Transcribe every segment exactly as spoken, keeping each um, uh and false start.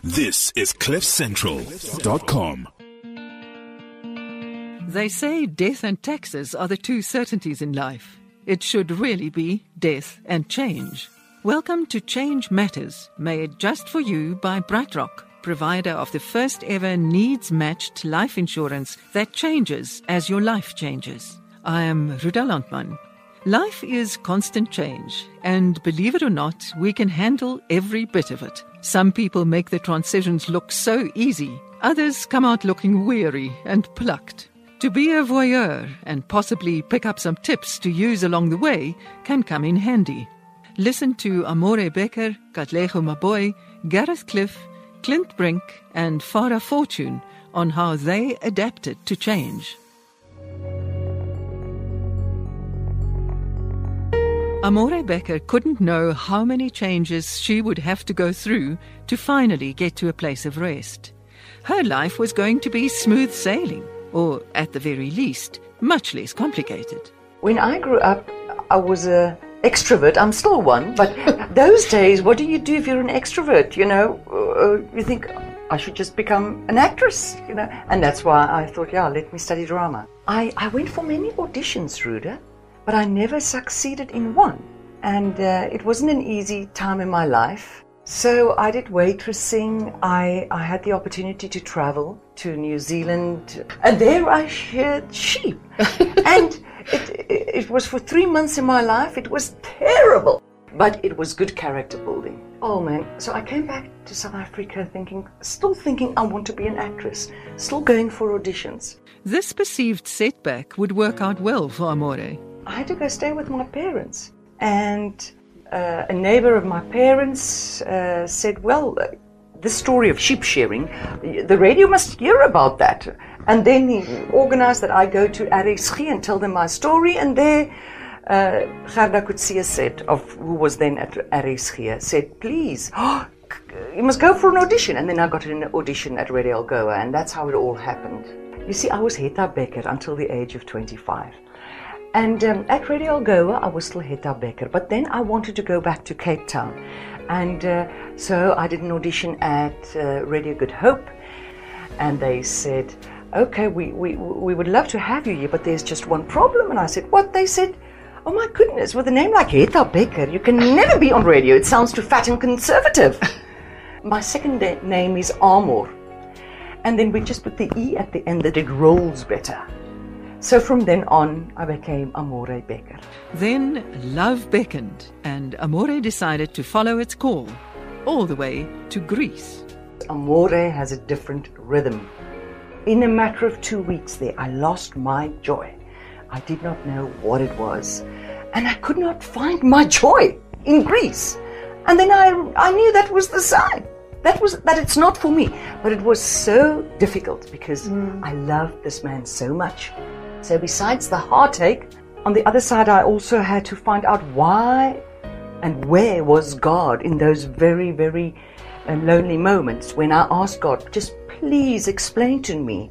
This is cliff central dot com. They say death and taxes are the two certainties in life. It should really be death and change. Welcome to Change Matters, made just for you by BrightRock, provider of the first ever needs-matched life insurance that changes as your life changes. I am Ruda Landman. Life is constant change, and believe it or not, we can handle every bit of it. Some people make the transitions look so easy. Others come out looking weary and plucked. To be a voyeur and possibly pick up some tips to use along the way can come in handy. Listen to Amore Becker, Katlego Maboy, Gareth Cliff, Clint Brink and Farah Fortune on how they adapted to change. Amore Becker couldn't know how many changes she would have to go through to finally get to a place of rest. Her life was going to be smooth sailing, or at the very least, much less complicated. When I grew up, I was a extrovert. I'm still one, but those days, what do you do if you're an extrovert? You know, uh, you think, I should just become an actress, you know, and that's why I thought, yeah, let me study drama. I, I went for many auditions, Ruda, but I never succeeded in one. And uh, it wasn't an easy time in my life. So I did waitressing. I, I had the opportunity to travel to New Zealand. And there I sheared sheep. and it, it, it was for three months in my life. It was terrible. But it was good character building. Oh man, so I came back to South Africa thinking, still thinking I want to be an actress. Still going for auditions. This perceived setback would work out well for Amore. I had to go stay with my parents, and uh, a neighbor of my parents uh, said, well, uh, this story of sheep shearing, the radio must hear about that. And then he organized that I go to R S G and tell them my story, and there uh, Gerda Coetzee said, of, who was then at R S G, said, please, oh, you must go for an audition. And then I got an audition at Radio Algoa, and that's how it all happened. You see, I was Hetta Becker until the age of twenty-five. And um, at Radio Algoa, I was still Hetta Becker, but then I wanted to go back to Cape Town. And uh, so I did an audition at uh, Radio Good Hope, and they said, okay, we, we, we would love to have you here, but there's just one problem. And I said, what? They said, oh my goodness, with a name like Hetta Becker, you can never be on radio. It sounds too fat and conservative. My second da- name is Amor. And then we just put the E at the end that it rolls better. So from then on, I became Amore Becker. Then love beckoned, and Amore decided to follow its call, all the way to Greece. Amore has a different rhythm. In a matter of two weeks there, I lost my joy. I did not know what it was, and I could not find my joy in Greece. And then I, I knew that was the sign. That was that it's not for me. But it was so difficult because mm. I loved this man so much. So besides the heartache, on the other side I also had to find out why and where was God in those very, very uh, lonely moments when I asked God, just please explain to me,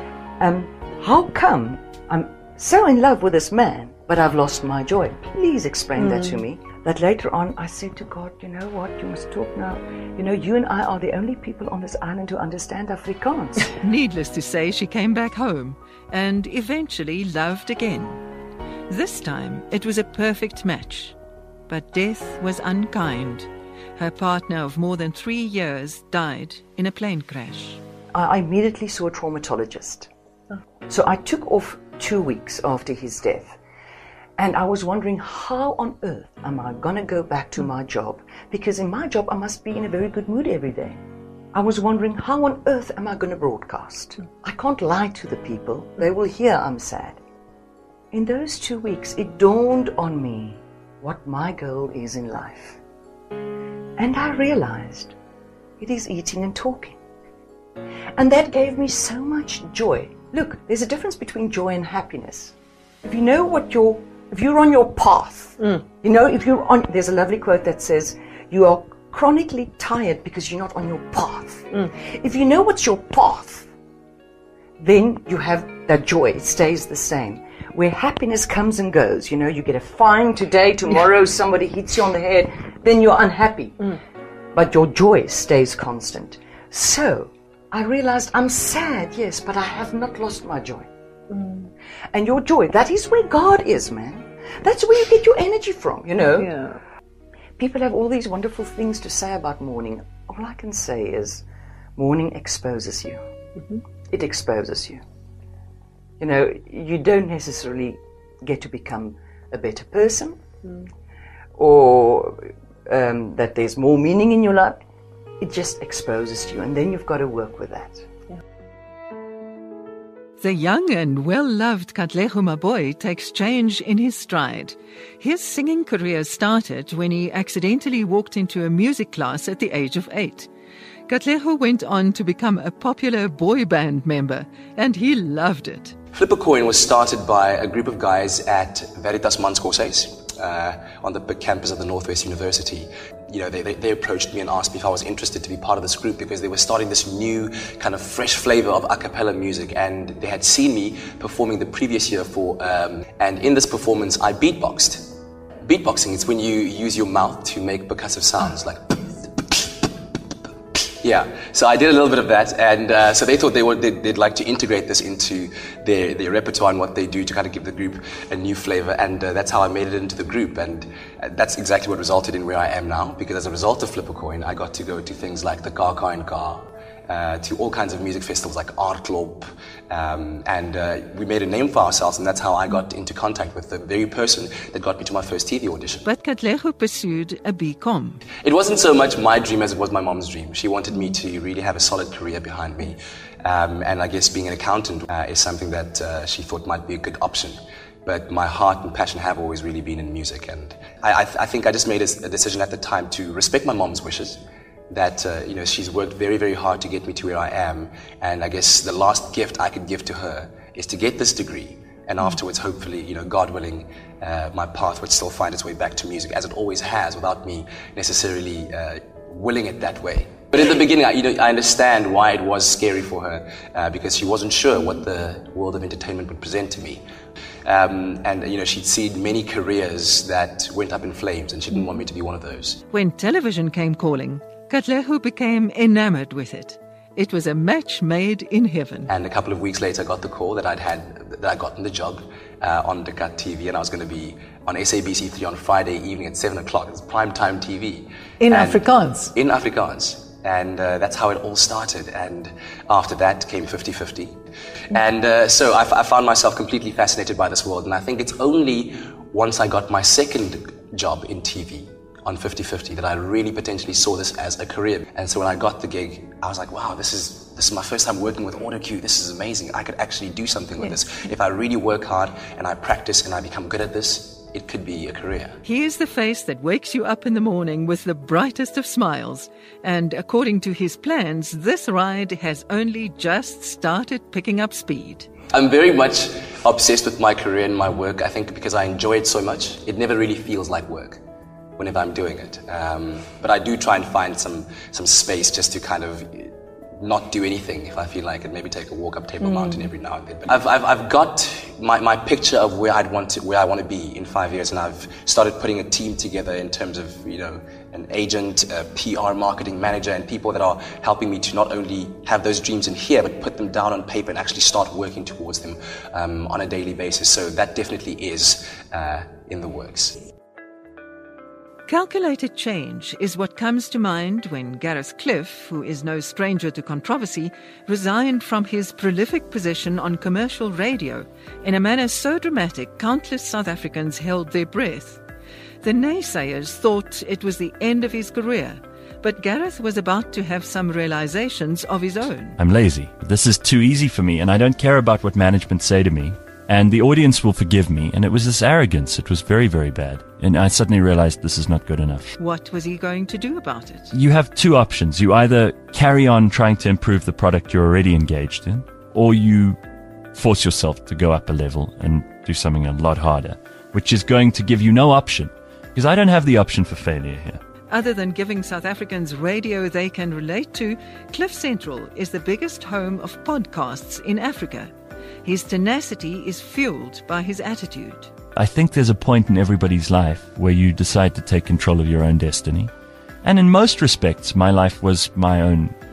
um, how come I'm so in love with this man, but I've lost my joy? Please explain mm. that to me. That later on I said to God, you know what, you must talk now. You know, you and I are the only people on this island who understand Afrikaans. Needless to say, she came back home and eventually loved again. This time it was a perfect match, but death was unkind. Her partner of more than three years died in a plane crash. I immediately saw a traumatologist. So I took off two weeks after his death. And I was wondering, how on earth am I going to go back to my job? Because in my job, I must be in a very good mood every day. I was wondering, how on earth am I going to broadcast? I can't lie to the people. They will hear I'm sad. In those two weeks, it dawned on me what my goal is in life. And I realized it is eating and talking. And that gave me so much joy. Look, there's a difference between joy and happiness. If you know what your If you're on your path, mm. you know, if you're on, there's a lovely quote that says, you are chronically tired because you're not on your path. Mm. If you know what's your path, then you have that joy. It stays the same. Where happiness comes and goes, you know, you get a fine today, tomorrow somebody hits you on the head, then you're unhappy. Mm. But your joy stays constant. So I realized I'm sad, yes, but I have not lost my joy. Mm. And your joy, that is where God is, man. That's where you get your energy from, you know. Yeah. People have all these wonderful things to say about mourning. All I can say is mourning exposes you. Mm-hmm. It exposes you. You know, you don't necessarily get to become a better person mm. or um, that there's more meaning in your life. It just exposes you, and then you've got to work with that. Yeah. The young and well-loved Katlego Maboe takes change in his stride. His singing career started when he accidentally walked into a music class at the age of eight. Katlego went on to become a popular boy band member, and he loved it. Flip a Coin was started by a group of guys at Veritas Manskorsace uh, on the big campus of the Northwest University. You know, they, they, they approached me and asked me if I was interested to be part of this group because they were starting this new kind of fresh flavor of a cappella music, and they had seen me performing the previous year for, um, and in this performance I beatboxed. Beatboxing is when you use your mouth to make percussive sounds like yeah, so I did a little bit of that, and uh, so they thought they would, they'd, they'd like to integrate this into their, their repertoire and what they do to kind of give the group a new flavor, and uh, that's how I made it into the group, and uh, that's exactly what resulted in where I am now, because as a result of Flip a Coin, I got to go to things like the Car Car and Car, uh, to all kinds of music festivals like Aardklop, um, and uh, we made a name for ourselves, and that's how I got into contact with the very person that got me to my first T V audition. But Katlego pursued a B Com. It wasn't so much my dream as it was my mom's dream. She wanted me to really have a solid career behind me, um, and I guess being an accountant uh, is something that uh, she thought might be a good option. But my heart and passion have always really been in music, and I, I, th- I think I just made a, a decision at the time to respect my mom's wishes. That uh, you know, she's worked very, very hard to get me to where I am, and I guess the last gift I could give to her is to get this degree, and afterwards, hopefully, you know, God willing, uh, my path would still find its way back to music, as it always has, without me necessarily uh, willing it that way. But in the beginning, I, you know, I understand why it was scary for her, uh, because she wasn't sure what the world of entertainment would present to me. Um, and, you know, she'd seen many careers that went up in flames, and she didn't want me to be one of those. When television came calling, Katlego became enamored with it. It was a match made in heaven. And a couple of weeks later, I got the call that I'd had, that I'd gotten the job uh, on Dekat T V, and I was going to be on S A B C three on Friday evening at seven o'clock. It's prime time T V. In and Afrikaans? In Afrikaans. And uh, that's how it all started. And after that came fifty fifty. And uh, so I, f- I found myself completely fascinated by this world. And I think it's only once I got my second job in T V on fifty fifty that I really potentially saw this as a career. And so when I got the gig, I was like, wow, this is this is my first time working with AutoCue. This is amazing. I could actually do something with this. If I really work hard and I practice and I become good at this, it could be a career. Here's the face that wakes you up in the morning with the brightest of smiles. And according to his plans, this ride has only just started picking up speed. I'm very much obsessed with my career and my work, I think, because I enjoy it so much. It never really feels like work whenever I'm doing it. Um, but I do try and find some, some space just to kind of not do anything if I feel like it, maybe take a walk up Table mm. Mountain every now and then. But I've, I've, I've got my, my picture of where I'd want to, where I want to be in five years, and I've started putting a team together in terms of, you know, an agent, a P R marketing manager, and people that are helping me to not only have those dreams in here, but put them down on paper and actually start working towards them um, on a daily basis. So that definitely is uh, in the works. Calculated change is what comes to mind when Gareth Cliff, who is no stranger to controversy, resigned from his prolific position on commercial radio in a manner so dramatic countless South Africans held their breath. The naysayers thought it was the end of his career, but Gareth was about to have some realizations of his own. I'm lazy. This is too easy for me, and I don't care about what management say to me. And the audience will forgive me. And it was this arrogance. It was very, very bad. And I suddenly realized this is not good enough. What was he going to do about it? You have two options. You either carry on trying to improve the product you're already engaged in, or you force yourself to go up a level and do something a lot harder, which is going to give you no option. Because I don't have the option for failure here. Other than giving South Africans radio they can relate to, Cliff Central is the biggest home of podcasts in Africa. His tenacity is fueled by his attitude. I think there's a point in everybody's life where you decide to take control of your own destiny. And in most respects, my life was my own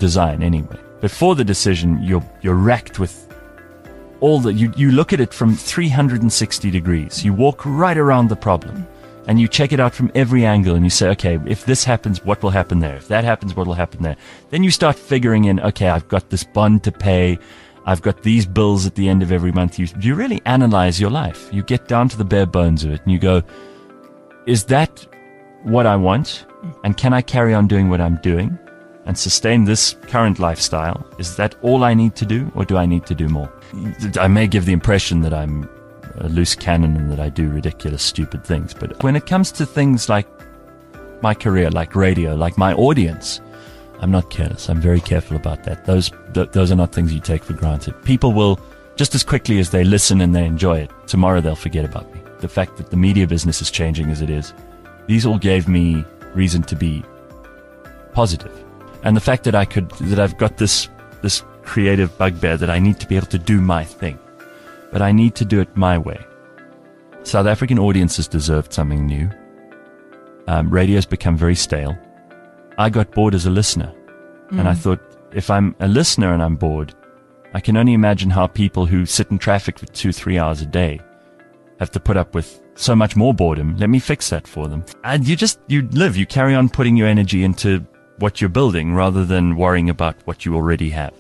design anyway. Before the decision, you're you're racked with all the you you look at it from three hundred sixty degrees. You walk right around the problem, and you check it out from every angle, and you say, okay, if this happens, what will happen there? If that happens, what will happen there? Then you start figuring in, okay, I've got this bond to pay. I've got these bills at the end of every month. You, you really analyze your life. You get down to the bare bones of it, and you go, is that what I want? And can I carry on doing what I'm doing and sustain this current lifestyle? Is that all I need to do, or do I need to do more? I may give the impression that I'm a loose cannon and that I do ridiculous, stupid things, but when it comes to things like my career, like radio, like my audience, I'm not careless. I'm very careful about that. Those th- those are not things you take for granted. People will, just as quickly as they listen and they enjoy it, tomorrow they'll forget about me. The fact that the media business is changing as it is, these all gave me reason to be positive. And the fact that I could, that I've got this this creative bugbear that I need to be able to do my thing, but I need to do it my way. South African audiences deserved something new. Um, radio's become very stale. I got bored as a listener, mm. and I thought, if I'm a listener and I'm bored, I can only imagine how people who sit in traffic for two, three hours a day have to put up with so much more boredom. Let me fix that for them. And you just, you live, you carry on putting your energy into what you're building rather than worrying about what you already have.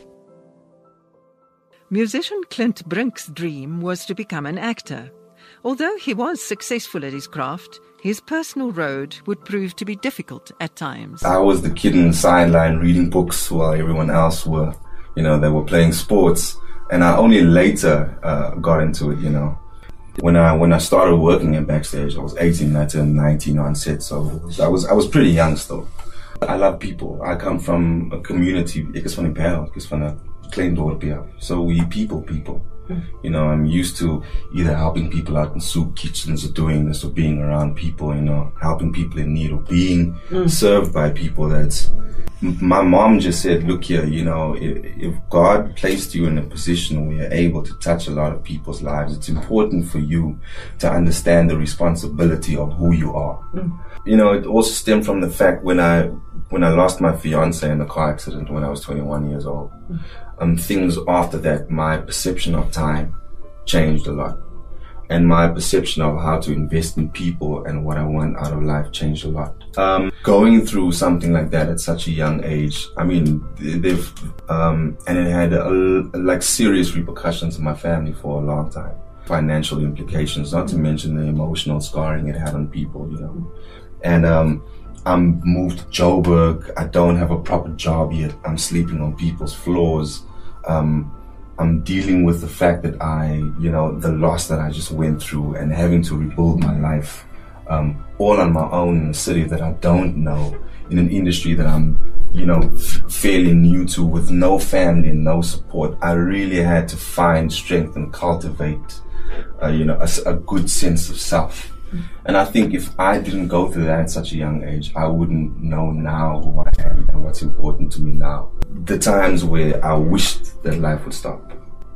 Musician Clint Brink's dream was to become an actor. Although he was successful at his craft, his personal road would prove to be difficult at times. I was the kid in the sideline reading books while everyone else were, you know, they were playing sports. And I only later uh, got into it, you know. When I when I started working in backstage, I was eighteen, I turned nineteen on set, so it was, I was I was pretty young still. I love people. I come from a community, ek is van die Parel, ek is van 'n klein dorpie af. So we people, people. You know, I'm used to either helping people out in soup kitchens or doing this or being around people, you know, helping people in need or being mm. served by people. That's, my mom just said, look here, you know, if, if God placed you in a position where you're able to touch a lot of people's lives, it's important for you to understand the responsibility of who you are. Mm. You know, it also stemmed from the fact when I, when I lost my fiance in a car accident when I was twenty-one years old. Mm. Um, things after that, my perception of time changed a lot. And my perception of how to invest in people and what I want out of life changed a lot. Um, going through something like that at such a young age, I mean, they've, um, and it had a, like serious repercussions in my family for a long time. Financial implications, not to mention the emotional scarring it had on people, you know. And, um, I'm moved to Joburg. I don't have a proper job yet. I'm sleeping on people's floors. Um, I'm dealing with the fact that I, you know, the loss that I just went through and having to rebuild my life, um, all on my own in a city that I don't know, in an industry that I'm, you know, f- fairly new to, with no family and no support. I really had to find strength and cultivate, uh, you know, a, a good sense of self. And I think if I didn't go through that at such a young age, I wouldn't know now who I am and what's important to me now. The times where I wished that life would stop.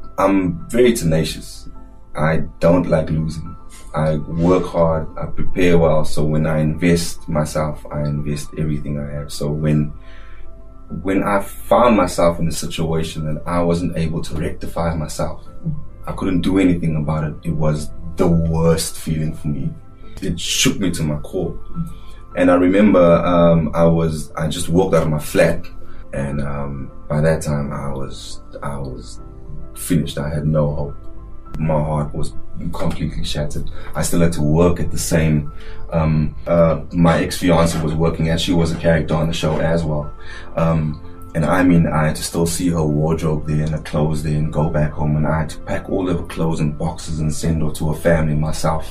I'm very tenacious. I don't like losing. I work hard, I prepare well, so when I invest myself, I invest everything I have. So when when I found myself in a situation that I wasn't able to rectify myself, I couldn't do anything about it, it was the worst feeling for me. It shook me to my core. And I remember um, I was I just walked out of my flat, and um, by that time I was I was finished. I had no hope. My heart was completely shattered. I still had to work at the same. Um, uh, my ex-fiance was working, and she was a character on the show as well. Um, and I mean, I had to still see her wardrobe there and her clothes there, and go back home, and I had to pack all of her clothes in boxes and send her to her family myself.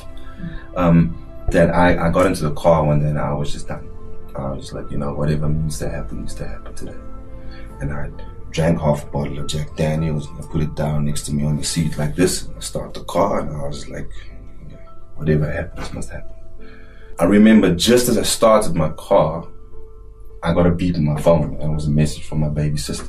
Um, that I, I got into the car one day and I was just done. I was like, you know, whatever needs to happen, needs to happen today. And I drank half a bottle of Jack Daniels and I put it down next to me on the seat like this. And I started the car and I was like, whatever happens must happen. I remember just as I started my car, I got a beep on my phone and it was a message from my baby sister.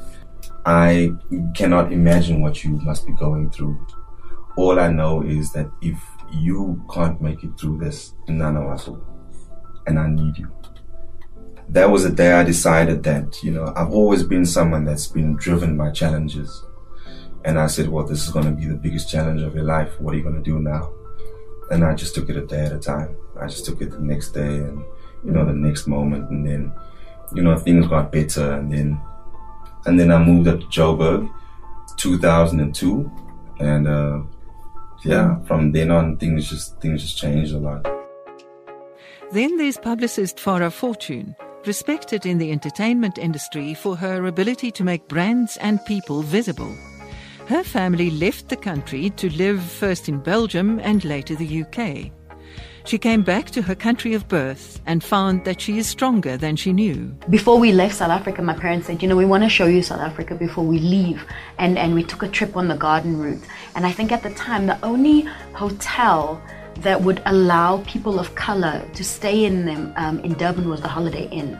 I cannot imagine what you must be going through. All I know is that if you can't make it through this, none of us will. And I need you. that was the day I decided that, you know, I've always been someone that's been driven by challenges. And I said, well, this is going to be the biggest challenge of your life. What are you going to do now? And I just took it a day at a time. I just took it the next day and, you know, the next moment. And then, you know, things got better. And then, and then I moved up to Joburg, two thousand two. And, uh, yeah, from then on, things just, things just changed a lot. Then there's publicist Farah Fortune, respected in the entertainment industry for her ability to make brands and people visible. Her family left the country to live first in Belgium and later the U K. She came back to her country of birth and found that she is stronger than she knew. Before we left South Africa, my parents said, you know, we want to show you South Africa before we leave. And, and we took a trip on the garden route. And I think at the time, the only hotel that would allow people of color to stay in them um, in Durban was the Holiday Inn.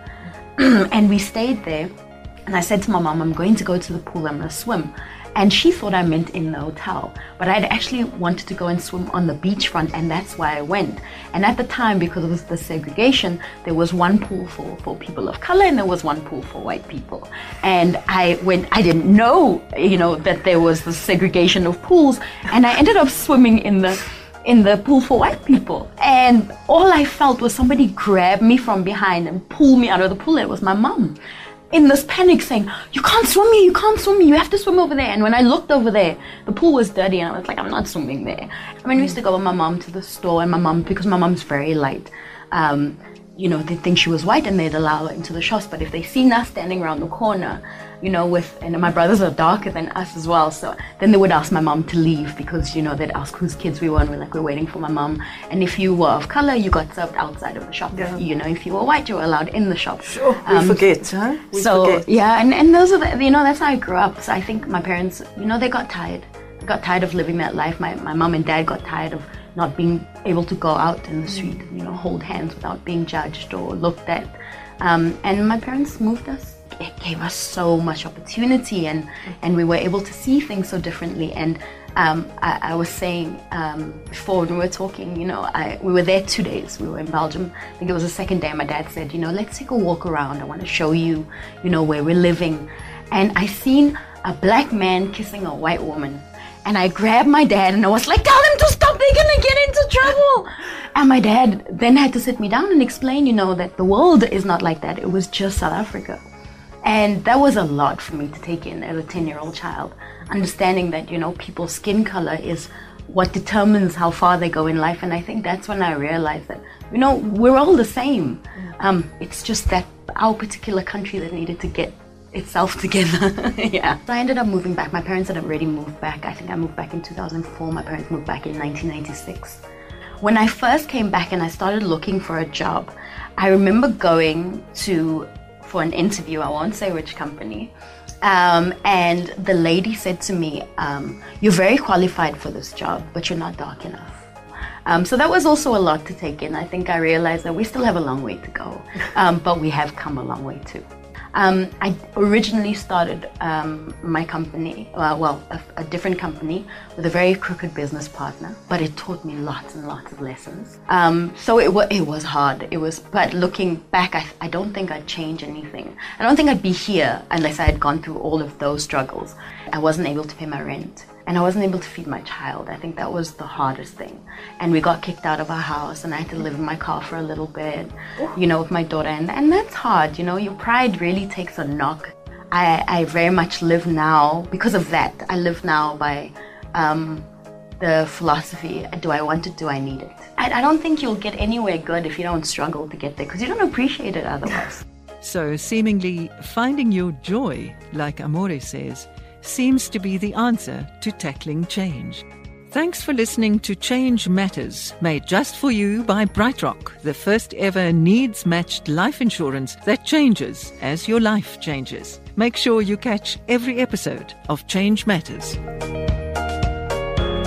And we stayed there. And I said to my mom, I'm going to go to the pool, I'm going to swim. And she thought I meant in the hotel. But I'd actually wanted to go and swim on the beachfront, and that's why I went. And at the time, because of the segregation, there was one pool for, for people of color and there was one pool for white people. And I went, I didn't know, you know, that there was the segregation of pools. And I ended up swimming in the in the pool for white people. And all I felt was somebody grab me from behind and pull me out of the pool. It was my mom, in this panic, saying, you can't swim here, you can't swim here, you have to swim over there. And when I looked over there, the pool was dirty and I was like, I'm not swimming there. I mean, we used to go with my mom to the store, and my mom, because my mom's very light, um, you know, they'd think she was white and they'd allow her into the shops. But if they seen us standing around the corner, you know, with, and my brothers are darker than us as well, so then they would ask my mom to leave because, you know, they'd ask whose kids we were, and we're like, we're waiting for my mom. And if you were of color, you got served outside of the shop. Yeah. You know, if you were white, you were allowed in the shop. Sure, we um, forget, huh? We so, forget. yeah, and, and those are the, you know, that's how I grew up. So I think my parents, you know, they got tired. They got tired of living that life. My, my mom and dad got tired of not being able to go out in the street, you know, hold hands without being judged or looked at. Um, and my parents moved us. It gave us so much opportunity, and, and we were able to see things so differently. And um, I, I was saying um, before when we were talking, you know, I, we were there two days. We were in Belgium. I think it was the second day. My dad said, you know, let's take a walk around. I want to show you, you know, where we're living. And I seen a black man kissing a white woman. And I grabbed my dad and I was like, tell them to stop, they're gonna get into trouble. And my dad then had to sit me down and explain, you know, that the world is not like that. It was just South Africa. And that was a lot for me to take in as a ten-year-old child, understanding that, you know, people's skin color is what determines how far they go in life. And I think that's when I realized that, you know, we're all the same. Um, it's just that our particular country that needed to get itself together. Yeah. So I ended up moving back. My parents had already moved back. I think I moved back in two thousand four. My parents moved back in nineteen ninety-six. When I first came back and I started looking for a job, I remember going to for an interview, I won't say which company, um, and the lady said to me, um, you're very qualified for this job, but you're not dark enough. Um, so that was also a lot to take in. I think I realized that we still have a long way to go, um, but we have come a long way too. Um, I originally started um, my company, uh, well, a, a different company with a very crooked business partner, but it taught me lots and lots of lessons. Um, so it, wa- it was hard. It was, but looking back, I, I don't think I'd change anything. I don't think I'd be here unless I had gone through all of those struggles. I wasn't able to pay my rent. And I wasn't able to feed my child. I think that was the hardest thing. And we got kicked out of our house, and I had to live in my car for a little bit, you know, with my daughter. And, and that's hard, you know, your pride really takes a knock. I, I very much live now, because of that, I live now by um, the philosophy, do I want it, do I need it? I, I don't think you'll get anywhere good if you don't struggle to get there, because you don't appreciate it otherwise. So seemingly finding your joy, like Amore says, seems to be the answer to tackling change. Thanks for listening to Change Matters, made just for you by BrightRock, the first ever needs-matched life insurance that changes as your life changes. Make sure you catch every episode of Change Matters.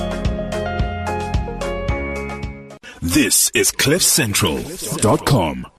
This is cliff central dot com.